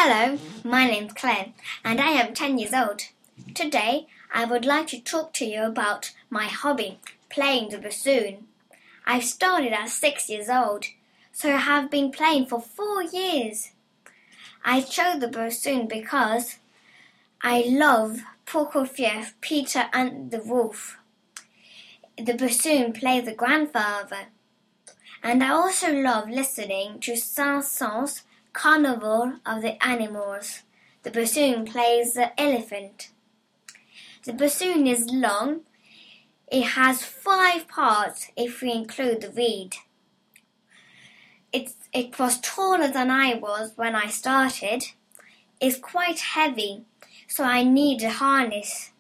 Hello, my name's Claire and I am 10 years old. Today I would like to talk to you about my hobby, playing the bassoon. I started at 6 years old, so I have been playing for 4 years. I chose the bassoon because I love Prokofiev, Peter and the Wolf. The bassoon plays the grandfather. And I also love listening to Saint-Saëns' Carnival of the Animals. The bassoon plays the elephant. The bassoon is long. It has 5 parts if we include the reed. It was taller than I was when I started. It's quite heavy, so I need a harness.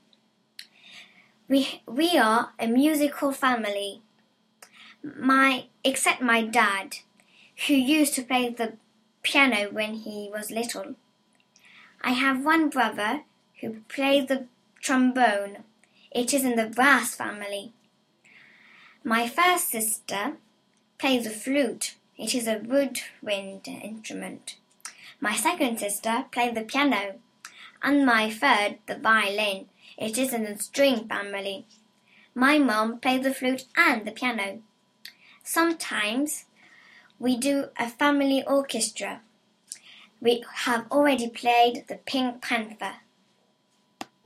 We are a musical family. Except my dad, who used to play the piano when he was little. I have one brother who plays the trombone. It is in the brass family. My first sister plays the flute. It is a woodwind instrument. My second sister plays the piano. And my third, the violin. It is in the string family. My mom plays the flute and the piano. Sometimes we do a family orchestra. We have already played the Pink Panther.